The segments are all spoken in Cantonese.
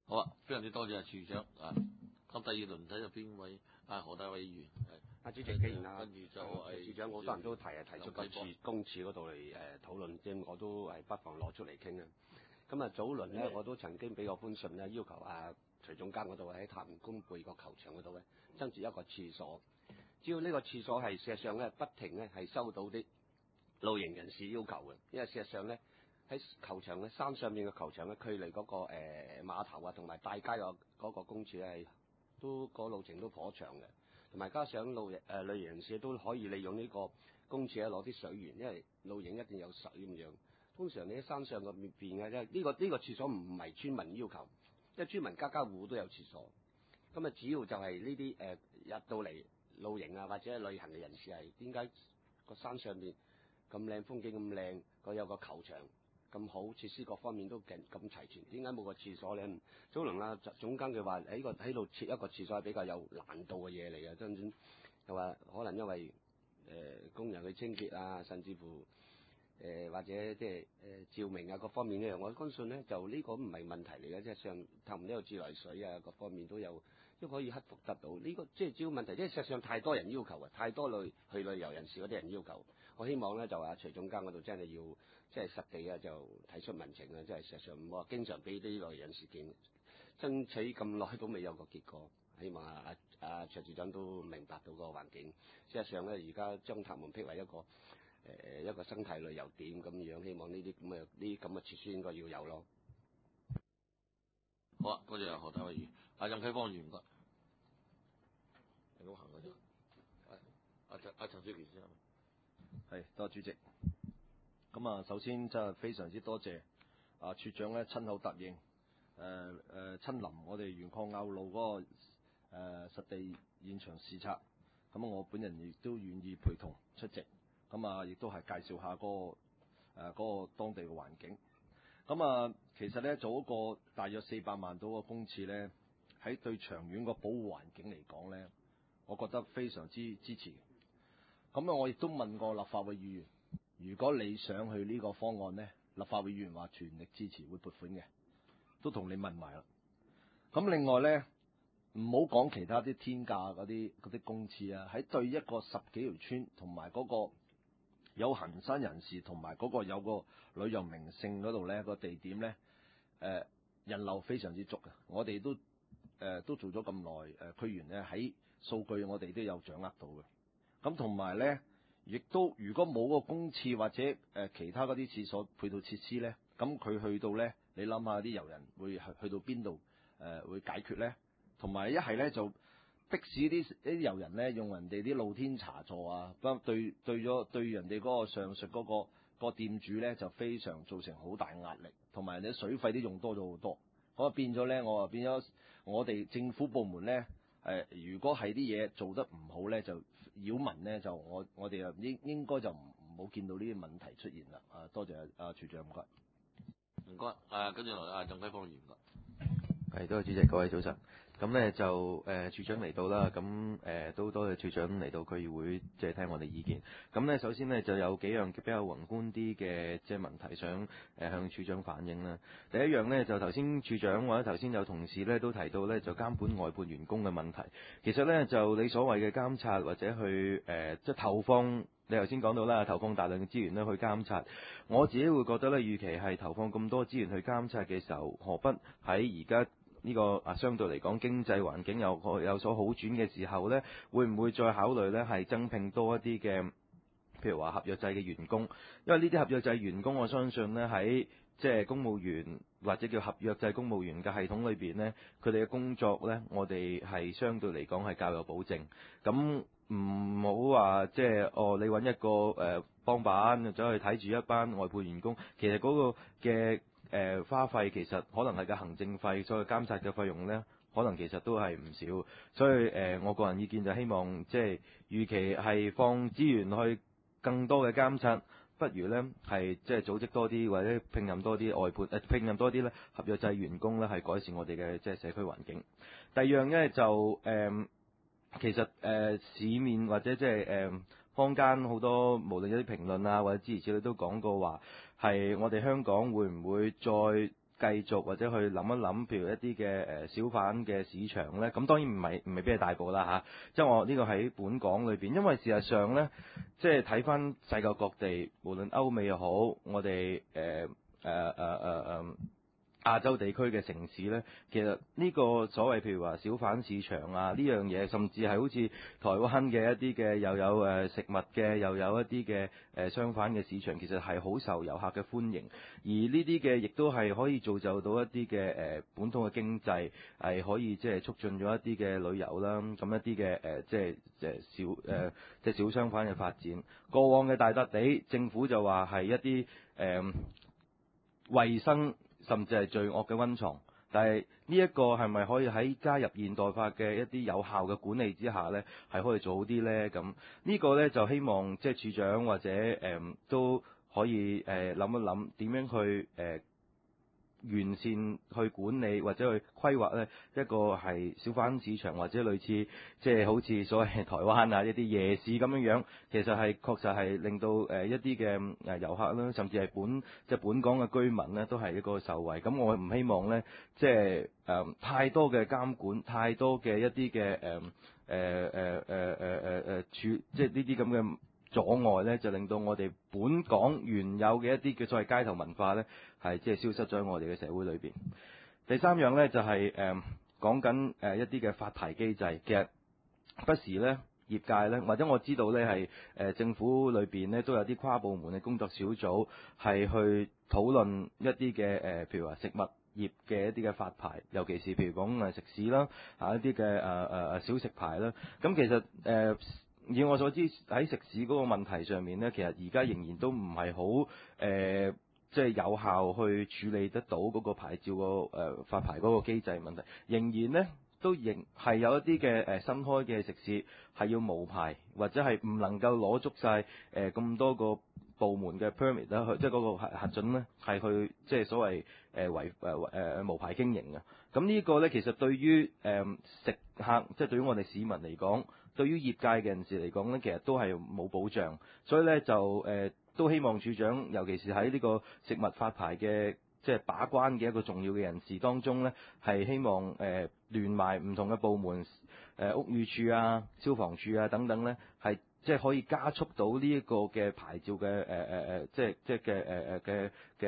好啊，非常之多謝處長啊。咁第二輪睇咗邊位？何大偉議員主席，既然跟住就處長好多人都提出個公廁嗰度嚟討論，即係我都不妨攞出嚟傾啊。咁早輪咧，我都曾經俾個封信咧，要求徐總監嗰度喺塔門公貝個球場嗰度咧增設一個廁所。只要呢個廁所係事實上咧不停咧係收到啲露營人士要求嘅，因為事實上咧喺球場嘅山上面嘅球場咧，距離嗰個碼頭同埋大街嗰個公廁係都個路程都頗長嘅，同埋加上露營人士都可以利用呢個公廁攞啲水源，因為露營一定有水咁樣。通常你喺山上嗰邊嘅啫，呢個廁所唔係村民要求，因為村民家家戶戶都有廁所。咁主要就係呢啲入到嚟露營或者旅行嘅人士係點解個山上邊咁靚風景咁靚，有個球場咁好，設施各方面都咁齊全，點解冇個廁所咧？早輪總監佢話喺度設一個廁所係比較有難度嘅嘢嚟嘅，真正又話可能因為工人去清潔甚至乎或者即係照明各方面咧，我相信咧就呢個唔係問題嚟嘅，即係上頭呢個自來水各方面都可以克服得到。呢個即係主要問題，即係實際上太多人要求太多去旅遊人士嗰啲人要求。我希望咧就徐總監嗰度真係要即係實地就提出民情即係實際上唔好話經常俾啲旅遊人士見，爭取咁耐都未有個結果。希望徐處長都明白到個環境。事實上咧，而家將塔門闢為一個生態旅遊點咁樣，希望呢啲咁嘅設施應該要有咯。 好啊，多謝何大偉議員。任啟芳議員唔該。你好行嗰度。陳少傑先生。 係，多謝主席。咁首先真係非常之多謝處長咧親口答應親臨我哋元礦坳路嗰個實地現場視察。咁我本人亦都願意陪同出席。咁亦都係介紹下嗰個當地嘅環境。其實咧做一個大約400萬到嘅公廁咧，喺對長遠個保護環境嚟講咧，我覺得非常之支持。我亦都問過立法會議員，如果你想去呢個方案咧，立法會議員話全力支持，會撥款嘅，都同你問埋啦。另外咧，唔好講其他啲天價嗰啲公廁喺對一個10幾條村同埋嗰個有行山人士同埋嗰個有個旅遊名勝嗰度咧，個地點咧，人流非常之足嘅。我哋都做咗咁耐，區員咧喺數據我哋都有掌握到嘅。咁同埋咧，亦都如果冇個公廁或者其他嗰啲廁所配套設施咧，咁佢去到咧，你諗下啲遊人會去到邊度會解決咧？同埋一係咧就迫使啲遊人咧用人哋啲露天茶座對人哋嗰個上述嗰個店主咧就非常造成好大壓力，同埋人哋水費都用多咗好多。咁變咗咧，我哋政府部門咧如果係啲嘢做得唔好咧，就擾民咧，就我哋又應該就唔好見到呢啲問題出現啦。多謝處長，唔該。 唔該。跟住來任啟芳議員唔該。 係，多謝主席，各位早晨。咁咧就處長嚟到啦，咁都多謝處長嚟到區議會，即係聽我哋意見。咁咧首先咧就有幾樣比較宏觀啲嘅即係問題想向處長反映啦。第一樣咧就頭先處長或者頭先有同事咧都提到咧就監管外判員工嘅問題。其實咧就你所謂嘅監察或者去即係投放。你頭先講到啦，投放大量嘅資源咧去監察，我自己會覺得咧，與其係投放咁多資源去監察嘅時候，何不喺而家呢個相對嚟講經濟環境有所好轉嘅時候咧，會唔會再考慮咧係增聘多一啲嘅，譬如話合約制嘅員工？因為呢啲合約制員工，我相信咧喺即係公務員或者叫合約制公務員嘅系統裏邊咧，佢哋嘅工作咧，我哋係相對嚟講係較有保證。咁唔好話即係你揾一個幫辦走去睇住一班外判員工，其實嗰個嘅花費其實可能係個行政費，所以監察嘅費用咧，可能其實都係唔少。所以我個人意見就希望即係，與其係放資源去更多嘅監察，不如咧係即係組織多啲或者聘任多啲外判聘任多啲咧合約制員工咧，係改善我哋嘅即係社區環境。第二樣咧就其實市面或者即係坊間好多無論有啲評論或者諸如此類都講過話，係我哋香港會唔會再繼續或者去諗一諗，譬如一啲嘅小販嘅市場咧，咁當然未必係大埔啦嚇，即係我呢個喺本港裏邊，因為事實上咧，即係睇翻世界各地，無論歐美又好，我哋亞洲地區嘅城市呢，其實呢個所謂譬如話小販市場啊呢樣嘢，甚至係好似台灣嘅一啲嘅又有食物嘅，又有一啲嘅商販嘅市場，其實係好受遊客嘅歡迎。而呢啲嘅亦都係可以造就到一啲嘅本土嘅經濟，係可以即係促進咗一啲嘅旅遊啦，咁一啲嘅即係小商販嘅發展。過往嘅大笪地政府就話係一啲衞生甚至係罪惡嘅溫床，但係呢一個係咪可以喺加入現代化嘅一啲有效嘅管理之下呢，係可以做好啲呢？咁呢個呢，就希望即係處長或者都可以諗一諗點樣去完善去管理或者去規劃呢一個係小販市場或者類似即係好似所謂台灣啊一啲夜市咁樣，其實係確實係令到一啲嘅遊客啦，甚至係本港嘅居民呢，都係一個受惠。咁我唔希望呢，即係太多嘅監管，太多嘅一啲嘅即係呢啲咁嘅阻礙呢，就令到我哋本港原有嘅一啲嘅所謂街頭文化呢，係即係消失咗喺我哋嘅社會裏邊。第三樣呢，就係講緊一啲嘅發牌機制，其實不時呢，業界呢，或者我知道呢係政府裏邊呢，都有啲跨部門嘅工作小組係去討論一啲嘅譬如話食物業嘅一啲嘅發牌，尤其是譬如講食肆啦，一啲嘅小食牌啦，咁其實以我所知喺食肆嗰個問題上面呢，其實而家仍然都唔係好即係有效去處理得到嗰個牌照個發牌嗰個機制問題，仍然呢，都仍係有一啲嘅新開嘅食肆係要無牌，或者係唔能夠攞足晒咁多個部門嘅 permit 啦，即係嗰個核准呢，係去即係所謂無牌經營嘅。咁呢個呢，其實對於食客，即係對於我哋市民嚟講，對於業界嘅人士嚟講呢，其實都係冇保障。所以呢，就都希望處長，尤其是喺呢個食物發牌嘅即係把關嘅一個重要嘅人士當中呢，係希望聯埋唔同嘅部門，屋宇署啊、消防處啊等等呢，係即係可以加速到呢一個嘅牌照嘅即係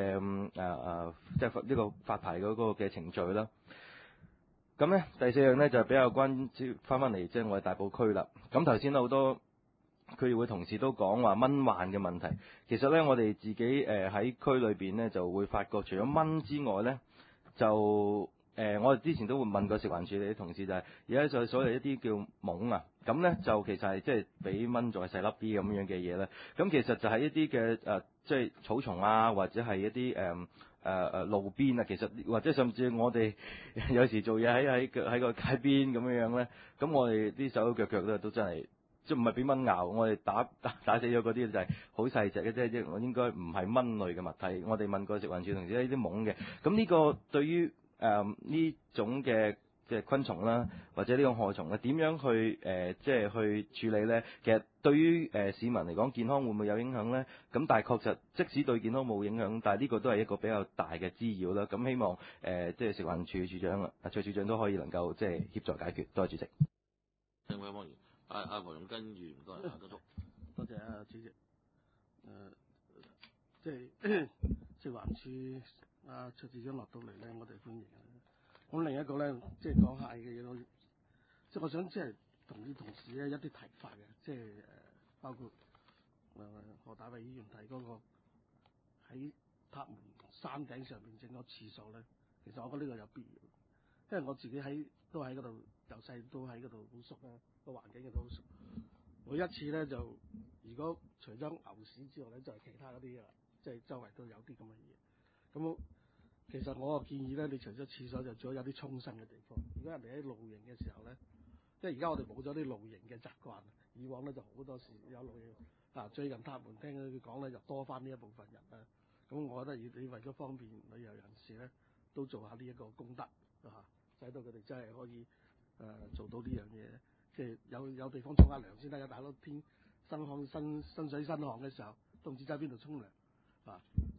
呢個發牌嗰個嘅程序啦。咁呢，第四樣呢，就比較關注翻嚟，即係我哋大埔區啦。咁頭先好多區議會同事都講話蚊患嘅問題，其實呢，我哋自己喺區裏邊呢，就會發覺，除咗蚊之外呢，就我哋之前都會問過食環署啲同事，就係而家就所謂一啲叫蠓啊，咁呢，就其實係即係比蚊仲係細粒啲咁樣嘅嘢咧。咁其實就係一啲嘅即係草叢啊，或者係一啲路邊啊，其實或者甚至我哋有時做嘢喺個街邊咁樣咧，咁我哋啲手腳腳咧都真係即係唔係俾蚊咬，我哋打死咗嗰啲就係好細隻嘅啫，即係應該唔係蚊類嘅物體。我哋問過食環署同事呢啲蠓嘅，咁呢個對於呢種嘅即係昆蟲啦，或者呢個害蟲咧，點樣去即係去處理咧？其實對於市民嚟講，健康會唔會有影響咧？咁但係確實，即使對健康冇影響，但係呢個都係一個比較大嘅滋擾啦。咁希望即係食環署署長蔡署長都可以能夠即係協助解決。多謝主席。 政委議員，黃容根議員，多謝多謝主席。即係食環署蔡署長落到嚟咧，我哋歡迎。咁另一個咧，即係講下嘅嘢，即係我想即係同啲同事咧一啲提法嘅，即係包括何大衛議員提嗰個喺塔門山頂上邊整個廁所咧，其實我覺得呢個有必要，因為我自己都喺嗰度，由細都喺嗰度好熟啦，個環境亦都好熟。每一次咧就，如果除咗牛屎之外咧，就係其他嗰啲嘢啦，即係周圍都有啲咁嘅嘢。咁其實我個建議咧，你除咗廁所就最好有啲沖身嘅地方。如果人哋喺露營嘅時候咧，即係而家我哋冇咗啲露營嘅習慣，以往咧就好多時有露營。最近塔門聽佢講咧，就多翻呢一部分人啦。咁我覺得你為咗方便旅遊人士咧，都做下呢一個功德使到佢哋真係可以做到呢樣嘢。即係有地方沖下涼先得㗎，大佬天新水新汗嘅時候，都唔知喺邊度沖涼。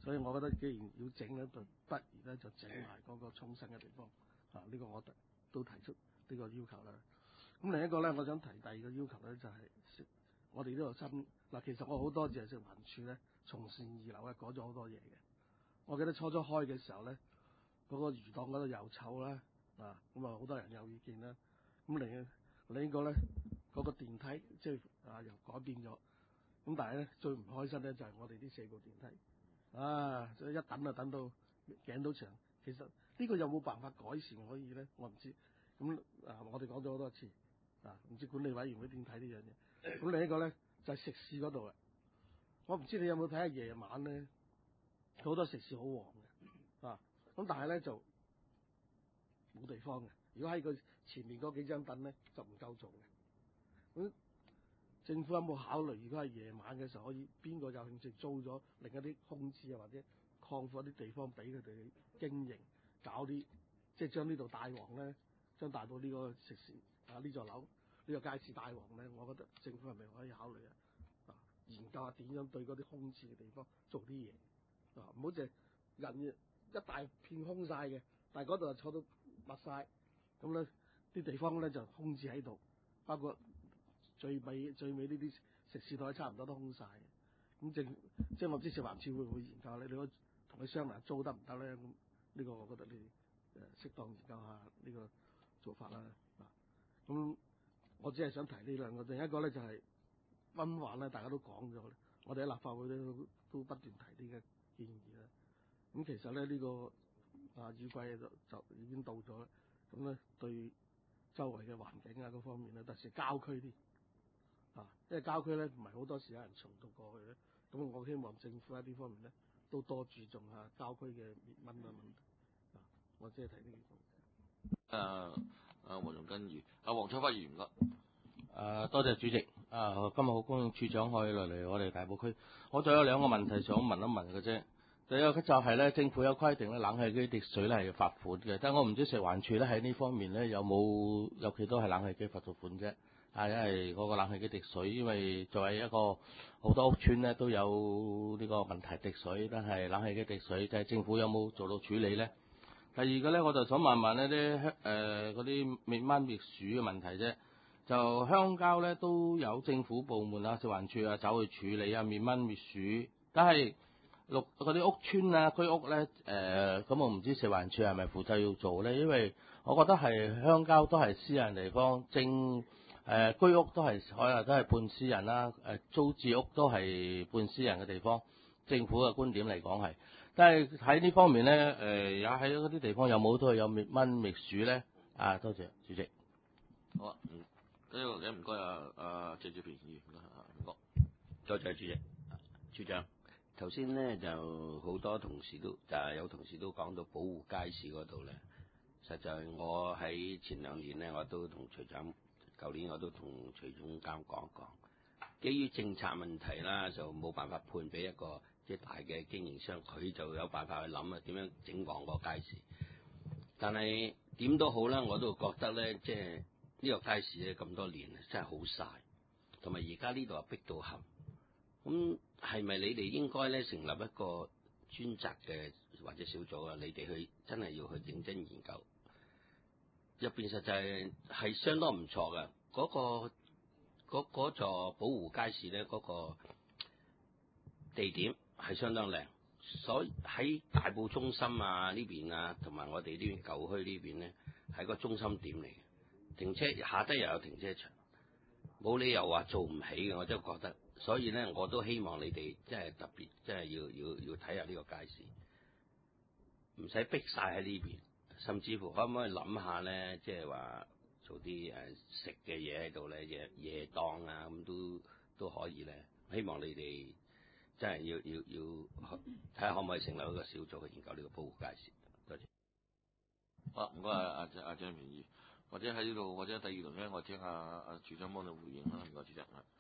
所以我覺得既然要整咧，就不如咧就整埋嗰個沖身嘅地方。呢個我都提出呢個要求啦。咁另一個咧，我想提第二個要求咧，就係、我哋呢度新嗱，其實我好多謝食環署咧，從善二流咧改咗好多嘢嘅。我記得初開嘅時候咧，嗰、個魚檔嗰度又臭啦，咁啊好多人有意見啦。咁另一個咧，嗰、個電梯即係又改變咗。咁但係咧最唔開心咧就係我哋啲4部電梯，所以一等就等到頸都長。其實呢個有冇辦法改善可以咧？我唔知。咁我哋講咗好多次，唔知管理委員會點睇呢樣嘢？咁另一個咧就係、食肆嗰度啦。我唔知你有冇睇下夜晚咧，好多食肆好旺嘅，咁但係咧就冇地方嘅。如果喺佢前面嗰幾張凳咧就唔夠做嘅。咁政府有冇考慮？如果係夜晚嘅時候，可以邊個有興趣租咗另一啲空置或者擴闊啲地方俾佢哋經營，搞啲即係將呢度大王咧，將大埔呢個食肆呢座樓呢個街市大王咧，我覺得政府係咪可以考慮研究下點樣對嗰啲空置嘅地方做啲嘢，唔好淨係人一大片空晒嘅，但係嗰度就坐到密晒，咁咧啲地方咧就空置喺度，包括最尾呢啲食肆台差唔多都空晒。咁即係我唔知食環署會唔會研究咧？你可以同佢商量租得唔得咧？咁呢個我覺得你適當研究下呢個做法啦。咁我只係想提呢兩個，另一個咧就係溫環咧，大家都講咗，我哋喺立法會咧都不斷提呢個建議啦。咁其實咧呢個雨季就已經到咗啦，咁咧對周圍嘅環境嗰方面咧，特別是郊區啲因為郊區咧唔係好多時有人重到過去咧，咁我希望政府喺呢方面咧都多注重下郊區嘅滅蚊嘅問題。我只係提呢幾個。 黃容根議員，黃秋輝議員唔該。 多謝主席。今日好高興處長可以落嚟我哋大埔區。我仲有兩個問題想問一問嘅啫。第一個就係咧，政府有規定咧，冷氣機滴水咧係要罰款嘅，但係我唔知食環署咧喺呢方面咧有幾多係冷氣機罰咗款啫？因為嗰個冷氣機滴水，因為作為一個好多屋邨咧都有呢個問題滴水，但係冷氣機滴水，就係政府有冇做到處理咧？第二個咧，我就想問問呢啲嗰啲滅蚊滅鼠嘅問題啫。就鄉郊咧都有政府部門啊、食環署啊走去處理滅蚊滅鼠，但係嗰啲屋邨啊、居屋咧咁我唔知食環署係咪負責要做咧？因為我覺得係鄉郊都係私人地方，居屋都係可能都係半私人啦，租置屋都係半私人嘅地方。政府嘅觀點嚟講係，但係喺呢方面咧，也喺嗰啲地方有冇都係有滅蚊滅鼠咧？多謝主席。 好啊，跟住唔該謝志平議員唔該。 多謝主席。處長，頭先咧就好多同事都有同事都講到保護街市嗰度咧，實在我喺前2年咧，我都同徐長，舊年我都同徐總監講講，基於政策問題啦，就冇辦法判俾一個即係大嘅經營商，佢就有辦法去諗點樣整旺個街市。但係點都好啦，我都覺得咧，即係呢個街市咧咁多年真係好曬，同埋而家呢度又逼到冚。咁係咪你哋應該咧成立一個專責嘅或者小組啊？你哋去真係要去認真研究，入邊實際係相當唔錯嘅。嗰座保護街市咧，嗰個地點係相當靚，所以喺大埔中心呢邊啊，同埋我哋呢邊舊區呢邊咧，係個中心點嚟嘅。停車下低又有停車場，冇理由話做唔起嘅，我真係覺得。所以咧，我都希望你哋即係特別，即係要睇下呢個街市，唔使逼晒喺呢邊，甚至乎可唔可以諗下咧，即係話做啲食嘅嘢喺度咧，夜檔啊咁都可以咧。希望你哋真係要睇下可唔可以成立一個小組去研究呢個保護街市。多謝。 好，唔該阿張平議員，或者喺呢度，或者第二輪咧，我聽下阿處長幫你回應啦。唔該，處長。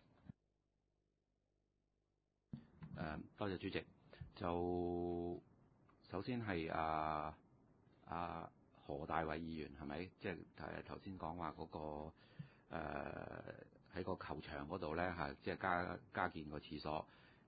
多謝主席。就首先係何大偉議員係咪？即係頭先講話嗰個喺個球場嗰度咧即係加建個廁所。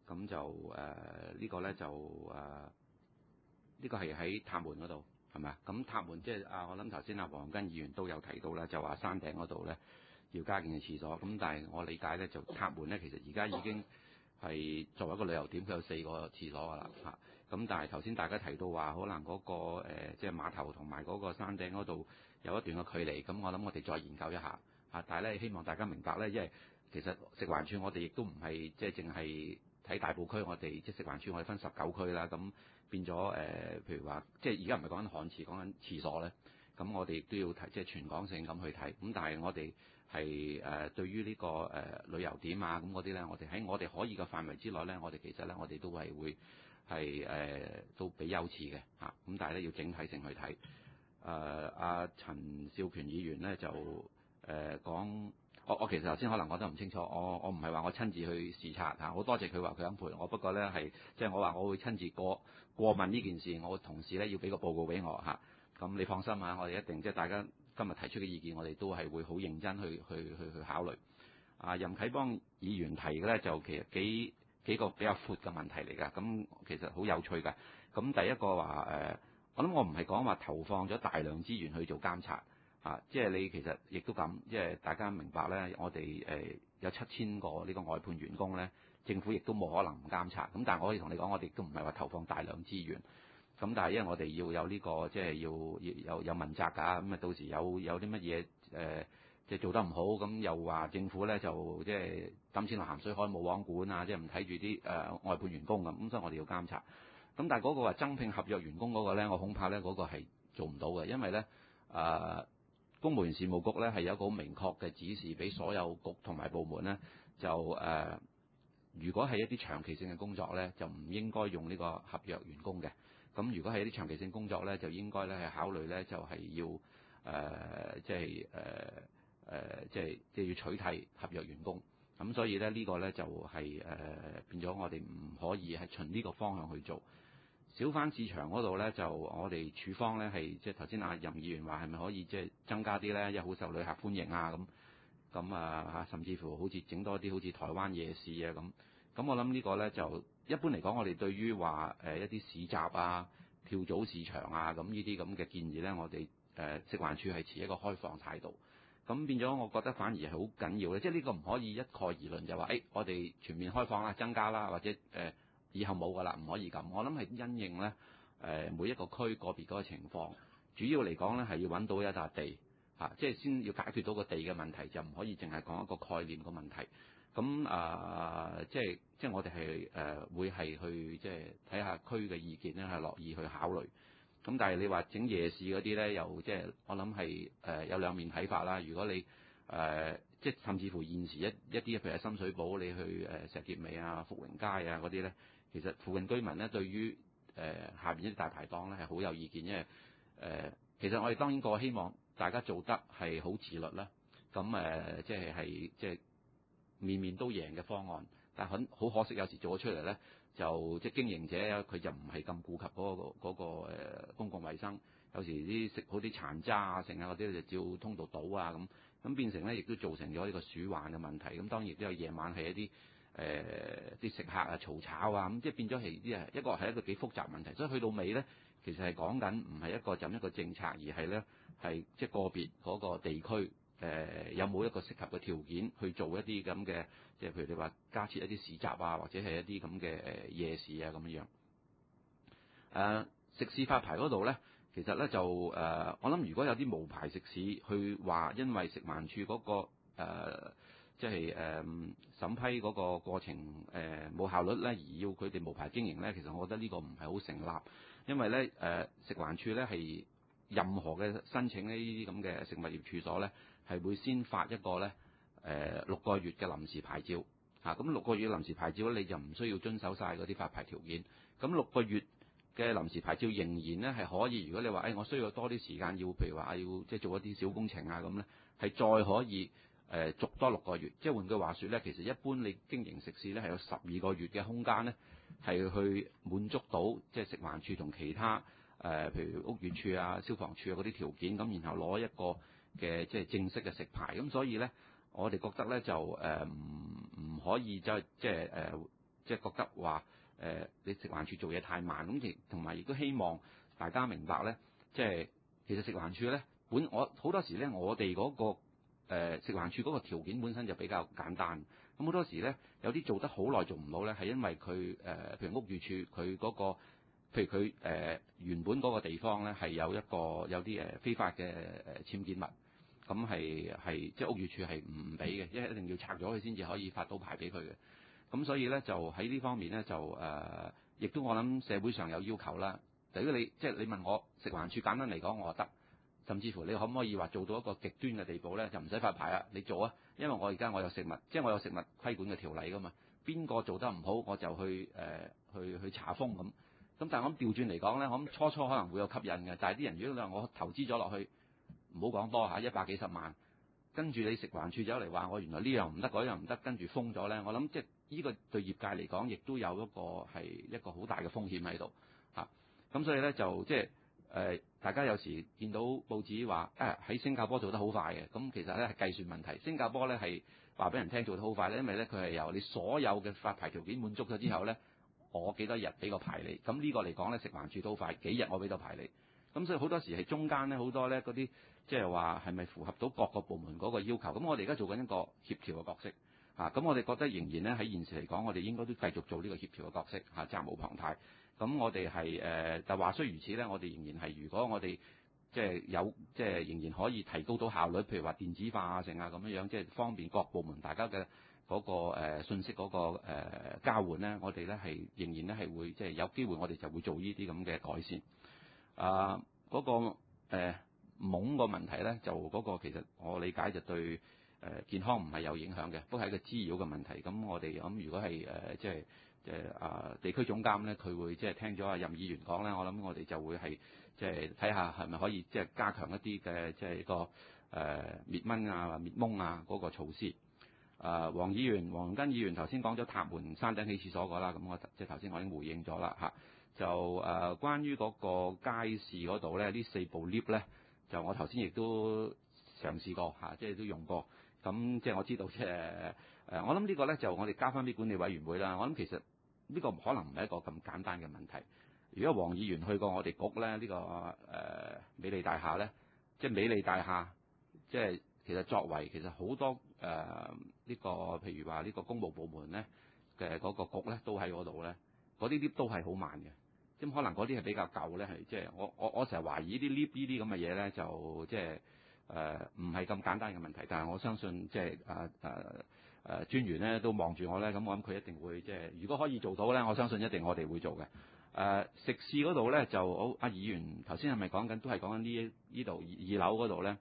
咁就呢個咧就呢個係喺塔門嗰度係咪啊？咁塔門即係我諗頭先黃根議員都有提到啦，就話山頂嗰度咧要加建嘅廁所。咁但係我理解咧就塔門咧其實而家已經係作為一個旅遊點，佢有4個廁所㗎啦嚇。咁但係頭先大家提到話可能嗰個即係碼頭同埋嗰個山頂嗰度有一段嘅距離，咁我諗我哋再研究一下嚇。但係咧希望大家明白咧，因為其實食環署我哋亦都唔係即係淨係睇大埔區，我哋即係食環署我哋分19區啦，咁變咗譬如話即係而家唔係講緊旱廁，講緊廁所咧，咁我哋亦都要睇即係全港性咁去睇。咁但係我哋係對於呢個旅遊點啊咁嗰啲咧，我哋喺我哋可以嘅範圍之內咧，我哋其實咧我哋都係會係都比優次嘅嚇。咁但係咧要整體性去睇。阿陳少權議員咧就講。我其實頭先可能講得唔清楚，我唔係話我親自去視察嚇，好多謝佢話佢肯陪我，不過咧係即係我話我會親自過問呢件事，我同事咧要俾個報告俾我嚇，咁你放心啊，我哋一定即係大家今日提出嘅意見，我哋都係會好認真去考慮。任啟邦議員提嘅咧就其實幾個比較闊嘅問題嚟㗎，咁其實好有趣㗎。咁第一個話我諗我唔係講話投放咗大量資源去做監察。即係你其實亦都咁，即係大家明白咧，我哋有7000個呢個外判員工咧，政府亦都冇可能唔監察。咁但係我可以同你講，我哋亦都唔係話投放大量資源。咁但係因為我哋要有呢個即係要有問責㗎。咁啊到時有啲乜嘢即係做得唔好，咁又話政府咧就即係抌錢落鹹水海冇網管啊，即係唔睇住啲外判員工咁。所以我哋要監察。咁但係嗰個話增聘合約員工嗰個咧，我恐怕咧嗰個係做唔到嘅，因為咧公務員事務局咧係有一個好明確嘅指示俾所有局同埋部門咧，就如果係一啲長期性嘅工作咧，就唔應該用呢個合約員工嘅。咁如果係一啲長期性工作咧，就應該咧係考慮咧就係要即係要取締合約員工。咁所以咧呢個咧就係變咗我哋唔可以係循呢個方向去做。小販市場嗰度咧，就我哋處方咧係即係頭先阿任議員話係咪可以即係增加啲咧，因為好受旅客歡迎啊咁甚至乎好似整多啲好似台灣夜市啊咁我諗呢個咧就一般嚟講，我哋對於話一啲市集啊、跳蚤市場啊咁呢啲咁嘅建議咧，我哋食環署係持一個開放態度。咁變咗，我覺得反而係好緊要咧，即係呢個唔可以一概而論就話我哋全面開放啦、增加啦，或者以後冇㗎啦，唔可以咁。我諗係因應咧每一個區個別嗰個情況，主要嚟講咧係要揾到一笪地即係先要解決到個地嘅問題，就唔可以淨係講一個概念個問題。咁即係我哋係會係去即係睇下區嘅意見咧，係樂意去考慮。咁但係你話整夜市嗰啲咧，又即係我諗係有兩面睇法啦。如果你即係甚至乎現時一啲譬如喺深水埗，你去石硤尾啊、福榮街啊嗰啲咧，其實附近居民咧對於下邊一啲大排檔咧係好有意見，因為其實我哋當然個希望大家做得係好自律啦。咁即係面面都贏嘅方案，但係好可惜，有時做咗出嚟咧，就即係經營者佢就唔係咁顧及嗰個公共衛生，有時啲食好啲殘渣啊、剩啊嗰啲就照通道倒啊咁變成咧亦都造成咗呢個鼠患嘅問題。咁當然亦都有夜晚係一啲啲食客啊嘈吵啊咁，即係變咗係一個係一個幾複雜問題。所以去到尾咧，其實係講緊唔係一個就一個政策，而係咧係即係個別嗰個地區。有冇一個適合嘅條件去做一啲咁嘅，即係譬如你話加設一啲市集啊，或者係一啲咁嘅夜市啊咁樣。食肆發牌嗰度咧，其實咧就我諗如果有啲無牌食肆去話，因為食環署嗰個即係審批嗰個過程冇效率咧，而要佢哋無牌經營咧，其實我覺得呢個唔係好成立，因為咧食環署咧係任何嘅申請呢啲咁嘅食物業處所咧，係會先發一個咧6個月嘅臨時牌照咁6個月嘅臨時牌照咧，你就唔需要遵守晒嗰啲發牌條件。咁6個月嘅臨時牌照仍然咧係可以，如果你話我需要多啲時間，要譬如話要即係做一啲小工程啊咁咧，係再可以續多6個月。即係換句話說咧，其實一般你經營食肆咧係有12個月嘅空間咧，係去滿足到即係食環署同其他譬如屋宇署啊、消防處啊嗰啲條件，咁然後攞一個嘅即係正式嘅食牌。咁所以咧，我哋覺得咧就唔可以即係即係覺得話你食環署做嘢太慢，咁同埋亦都希望大家明白咧，即係其實食環署咧我好多時咧，我哋嗰個食環署嗰個條件本身就比較簡單，咁好多時咧有啲做得好耐做唔到咧，係因為佢譬如屋宇署佢嗰個，譬如佢原本嗰個地方咧係有啲非法嘅僭建物，咁係即係屋宇署係唔俾嘅，因為一定要拆咗佢先至可以發到牌俾佢嘅。咁所以咧就喺呢方面咧就亦都我諗社會上有要求啦。如果你問我食環署簡單嚟講，我覺得甚至乎你可唔可以話做到一個極端嘅地步咧，就唔使發牌啊，你做啊，因為我而家我有食物，即係我有食物規管嘅條例噶嘛，邊個做得唔好我就去查封咁。咁但係我諗調轉嚟講咧，我諗初可能會有吸引嘅，但係啲人如果你話我投資咗落去，唔好講多嚇100幾十萬，跟住你食環署走嚟話我原來呢樣唔得嗰樣唔得，跟住封咗咧，我諗即係呢個對業界嚟講，亦都有一個好大嘅風險喺度嚇。咁所以咧就即係大家有時見到報紙話喺新加坡做得好快嘅，咁其實咧係計算問題。新加坡咧係話俾人聽做得好快咧，因為咧佢係由你所有嘅發牌條件滿足咗之後咧，我幾多日俾個牌你，咁呢個嚟講咧食環署都好快，幾日我俾到牌你。咁所以好多時係中間咧好多咧嗰啲即係話係咪符合到各個部門嗰個要求？咁我哋而家做緊一個協調嘅角色嚇，咁我哋覺得仍然咧喺現時嚟講，我哋應該都繼續做呢個協調嘅角色嚇，責無旁貸。咁我哋係但話雖如此咧，我哋仍然係如果我哋即係仍然可以提高到效率，譬如話電子化啊成啊咁樣樣，即係方便各部門大家嘅嗰個信息嗰個交換咧，我哋咧係仍然咧係會即係有機會，我哋就會做呢啲咁嘅改善。嗰個懵個問題咧，就嗰個其實我理解就對健康唔係有影響嘅，都係一個滋擾嘅問題。咁我哋咁如果係即係地區總監咧，佢會即係聽咗阿任議員講咧，我諗我哋就會係即係睇下係咪可以即係加強一啲嘅即係個滅蚊啊、滅蚊啊嗰個措施。黃容根議員頭先講咗塔門山頂起廁所嗰啦，咁我即係頭先我已經回應咗啦嚇。就關於嗰個街市嗰度咧，呢4部 lift 咧，就我頭先亦都嘗試過嚇，即係都用過。咁即係我知道即係我諗呢個咧就我哋交翻俾管理委員會啦。我諗其實呢個可能唔係一個咁簡單嘅問題。如果黃議員去過我哋局咧，呢個美利大廈咧，即係美利大廈，即係其實作為其實好多呢個譬如話呢個公務部門咧嘅嗰個局咧，都喺嗰度咧，嗰啲 lift 都係好慢嘅。咁可能嗰啲係比較舊咧，係即係我成日懷疑啲 lift 呢啲咁嘅嘢咧，就即係唔係咁簡單嘅問題。但係我相信即係專員咧都望住我咧，咁我諗佢一定會即係如果可以做到咧，我相信一定我哋會做嘅。食肆嗰度咧就好，阿議員頭先係咪講緊都係講緊呢度2樓嗰度咧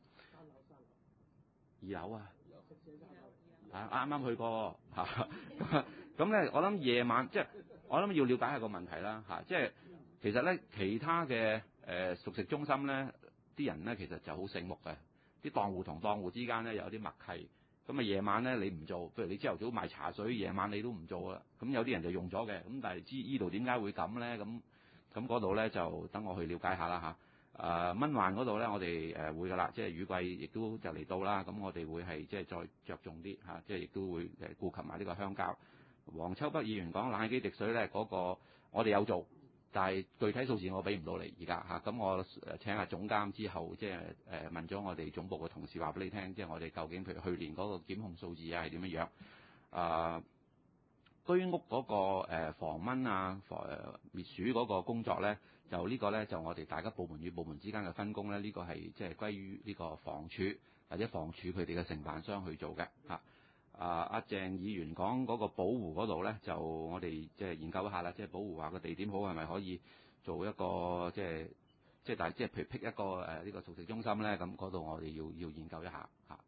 ？2樓啊，啱啱去過嚇。咁咧，我諗夜晚即係我諗要了解下個問題啦嚇，即係其實咧其他嘅熟食中心咧，啲人咧其實就好醒目嘅，啲檔戶同檔戶之間咧有啲默契。咁啊夜晚咧你唔做，譬如你朝頭早賣茶水，夜晚你都唔做啦。咁有啲人就用咗嘅，咁但係知呢度點解會咁咧？咁嗰度咧就等我去了解下啦嚇。蚊患嗰度咧，我哋會噶啦，即係雨季亦都就嚟到啦。咁我哋會係即係再着重啲嚇，即係亦都會顧及埋呢個鄉郊。黃秋北議員講冷氣機滴水咧，嗰個我哋有做，但係具體數字我俾唔到你而家嚇。咁我請下總監之後，即係問咗我哋總部嘅同事話俾你聽，即係我哋究竟譬如去年嗰個檢控數字啊係點樣樣？居屋嗰個防蚊啊、滅鼠嗰個工作咧，就呢個咧就我哋大家部門與部門之間嘅分工咧，呢個係即係歸於呢個房署或者房署佢哋嘅承辦商去做嘅嚇。阿鄭議員講嗰個寶湖嗰度咧，就我哋即係研究一下啦，即係寶湖話個地點好係咪可以做一個即係譬如辟一個呢個熟食中心咧，咁嗰度我哋要研究一下嚇。